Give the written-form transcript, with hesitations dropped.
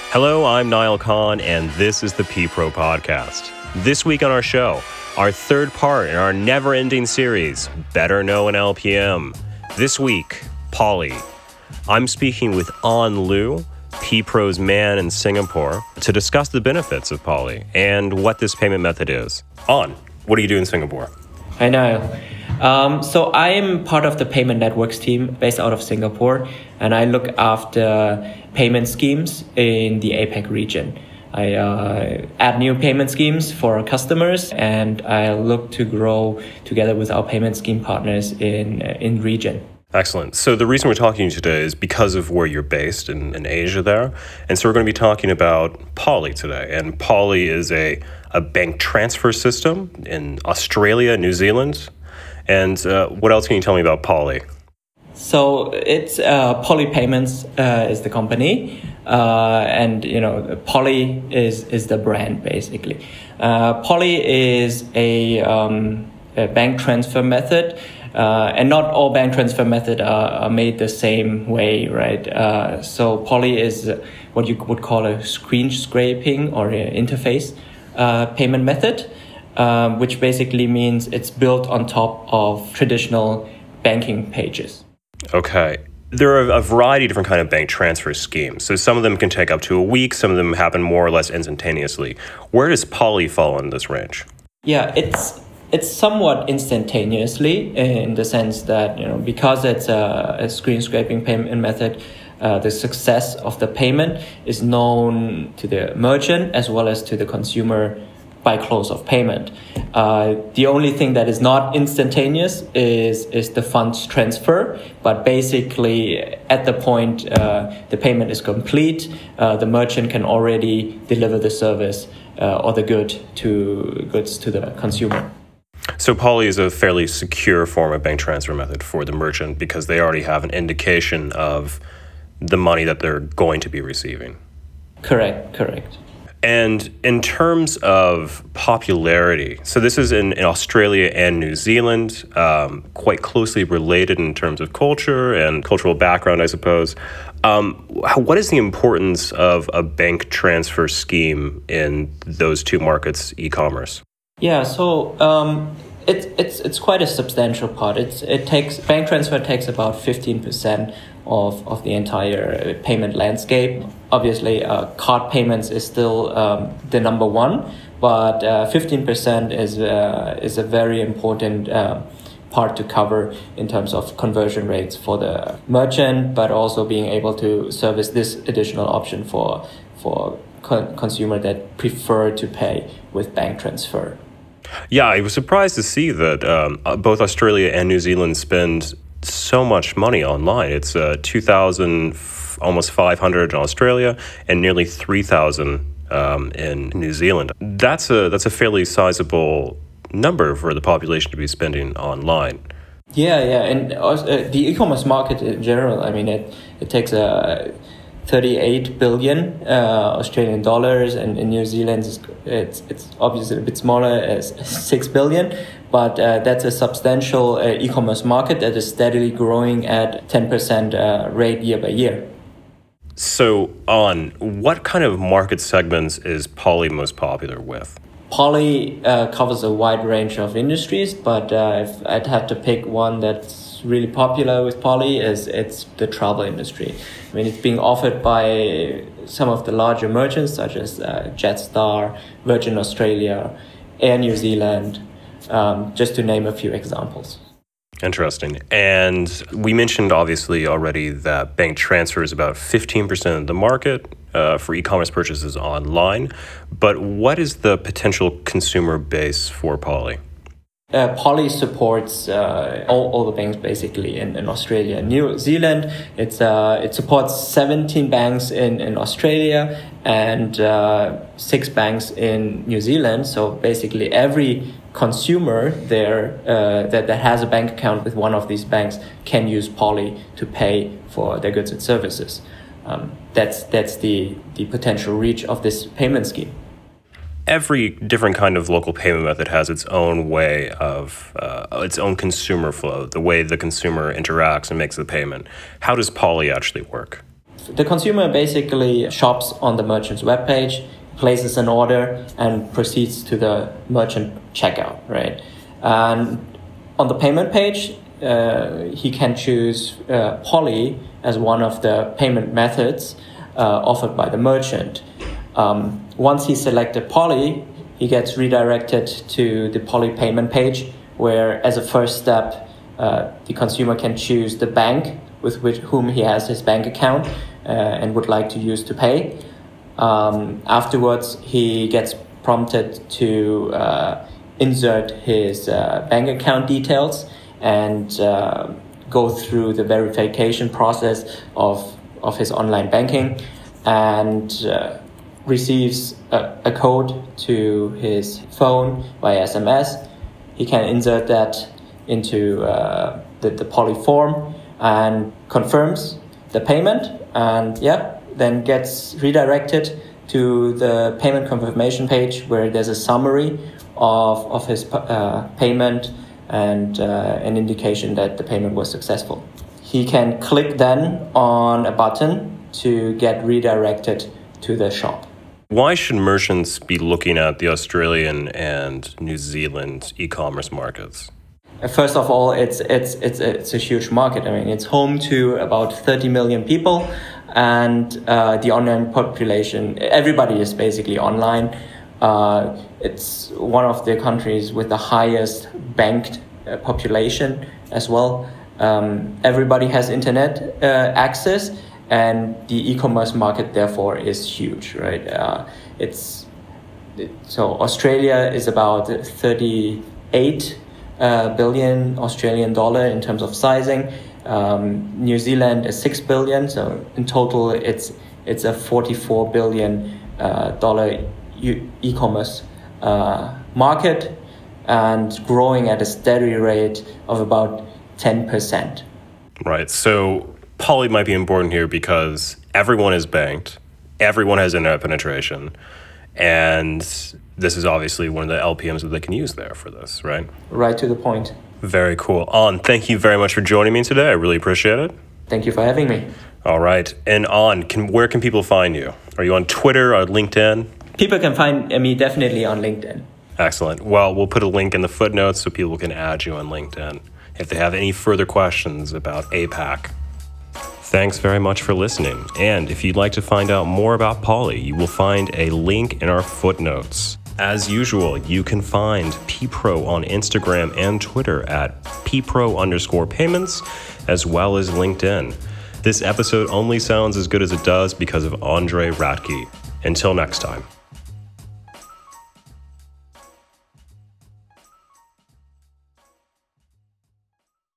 Hello, I'm Niall Khan, and this is the P-Pro Podcast. This week on our show, our third part in our never-ending series, Better Know an LPM. This week, Poly. I'm speaking with An Liu, P-Pro's man in Singapore, to discuss the benefits of Poly and what this payment method is. An, what do you do in Singapore? Hi, Niall. So I am part of the payment networks team based out of Singapore, and I look after payment schemes in the APAC region. I add new payment schemes for our customers, and I look to grow together with our payment scheme partners in region. Excellent. So the reason we're talking to you today is because of where you're based in Asia there. And so we're going to be talking about Poly today. And Poly is a bank transfer system in Australia, New Zealand. And what else can you tell me about Poly? So it's Poly Payments is the company, and Poly is the brand basically. Poly is a bank transfer method, and not all bank transfer methods are made the same way, right? So Poly is what you would call a screen scraping or an interface payment method, which basically means it's built on top of traditional banking pages. Okay. There are a variety of different kind of bank transfer schemes. So some of them can take up to a week. Some of them happen more or less instantaneously. Where does Poly fall in this range? Yeah, it's somewhat instantaneously in the sense that, because it's a screen scraping payment method, the success of the payment is known to the merchant as well as to the consumer by close of payment. The only thing that is not instantaneous is the funds transfer, but basically at the point the payment is complete, the merchant can already deliver the service or the goods to the consumer. So Poly is a fairly secure form of bank transfer method for the merchant because they already have an indication of the money that they're going to be receiving. Correct. And in terms of popularity, so this is in Australia and New Zealand, quite closely related in terms of culture and cultural background, I suppose. What is the importance of a bank transfer scheme in those two markets, e-commerce? Yeah, so it's quite a substantial part. Bank transfer takes about 15% of the entire payment landscape. Obviously, card payments is still the number one, but 15% is a very important part to cover in terms of conversion rates for the merchant, but also being able to service this additional option for consumer that prefer to pay with bank transfer. Yeah, I was surprised to see that both Australia and New Zealand spend so much money online. It's 2,000, almost 500 in Australia, and nearly 3,000 in New Zealand. That's a fairly sizable number for the population to be spending online. Yeah, and the e-commerce market in general. I mean, it takes 38 billion Australian dollars, and in New Zealand it's obviously a bit smaller as 6 billion, but that's a substantial e-commerce market that is steadily growing at 10% rate year by year. So, what kind of market segments is Poly most popular with? Poly covers a wide range of industries, but if I'd have to pick one that's really popular with Poly, it's the travel industry. I mean, it's being offered by some of the larger merchants such as Jetstar, Virgin Australia, Air New Zealand, just to name a few examples. Interesting. And we mentioned obviously already that bank transfer is about 15% of the market for e-commerce purchases online. But what is the potential consumer base for Poly? Poly supports all the banks basically in Australia and New Zealand. It supports 17 banks in Australia and 6 banks in New Zealand. So basically every consumer there that has a bank account with one of these banks can use Poly to pay for their goods and services. That's the potential reach of this payment scheme. Every different kind of local payment method has its own way of, its own consumer flow, the way the consumer interacts and makes the payment. How does Poly actually work? the consumer basically shops on the merchant's webpage, places an order, and proceeds to the merchant checkout, right? And on the payment page, he can choose Poly as one of the payment methods offered by the merchant. Once he selected Poly, he gets redirected to the Poly payment page, where as a first step, the consumer can choose the bank with whom he has his bank account and would like to use to pay. Afterwards, he gets prompted to insert his bank account details and go through the verification process of his online banking, and receives a code to his phone via SMS. He can insert that into the Poly form and confirms the payment, and then gets redirected to the payment confirmation page, where there's a summary of his payment and an indication that the payment was successful. He can click then on a button to get redirected to the shop. Why should merchants be looking at the Australian and New Zealand e-commerce markets? First of all, it's a huge market. I mean, it's home to about 30 million people, and the online population, everybody is basically online. It's one of the countries with the highest banked population as well. Everybody has internet access, and the e-commerce market therefore is huge, right? So Australia is about 38 billion Australian dollar in terms of sizing. New Zealand is 6 billion, so in total it's a 44 billion dollar e-commerce market, and growing at a steady rate of about 10%. Right. So Poly might be important here because everyone is banked, everyone has internet penetration, and this is obviously one of the LPMs that they can use there for this, right? Right to the point. Very cool. An, thank you very much for joining me today. I really appreciate it. Thank you for having me. All right. And An, where can people find you? Are you on Twitter or LinkedIn? People can find me definitely on LinkedIn. Excellent. Well, we'll put a link in the footnotes so people can add you on LinkedIn if they have any further questions about APAC. Thanks very much for listening. And if you'd like to find out more about Poly, you will find a link in our footnotes. As usual, you can find PPro on Instagram and Twitter at ppro_payments, as well as LinkedIn. This episode only sounds as good as it does because of Andre Radke. Until next time.